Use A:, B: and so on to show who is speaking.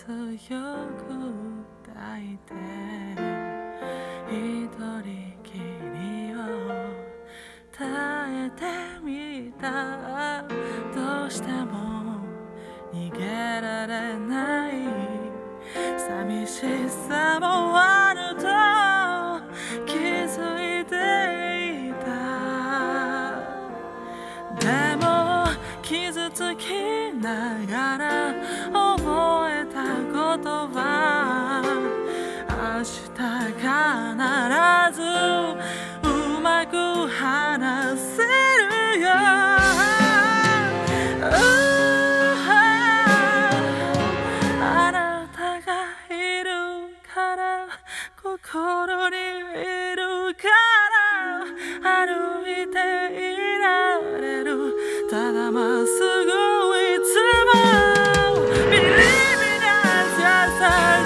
A: 強く抱いて一人きりを耐えてみた。どうしても逃げられない寂しさもあると気づいていた。でも傷つきながら覚えたことは明日必ずうまく話せるよ。あなたがいるから心にいるから歩いていられる。ただまっすぐいつも Believe in us